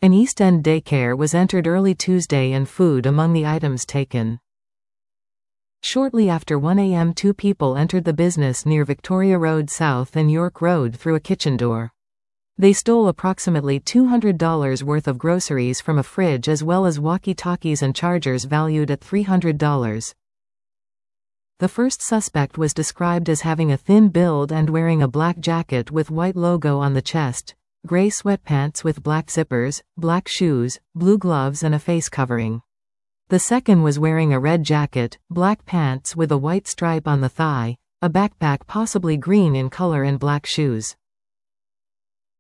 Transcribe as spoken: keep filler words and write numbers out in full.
An East End daycare was entered early Tuesday and food among the items taken. Shortly after one a m two people entered the business near Victoria Road South and York Road through a kitchen door. They stole approximately two hundred dollars worth of groceries from a fridge as well as walkie-talkies and chargers valued at three hundred dollars. The first suspect was described as having a thin build and wearing a black jacket with white logo on the chest, gray sweatpants with black zippers, black shoes, blue gloves and a face covering. The second was wearing a red jacket, black pants with a white stripe on the thigh, a backpack possibly green in color and black shoes.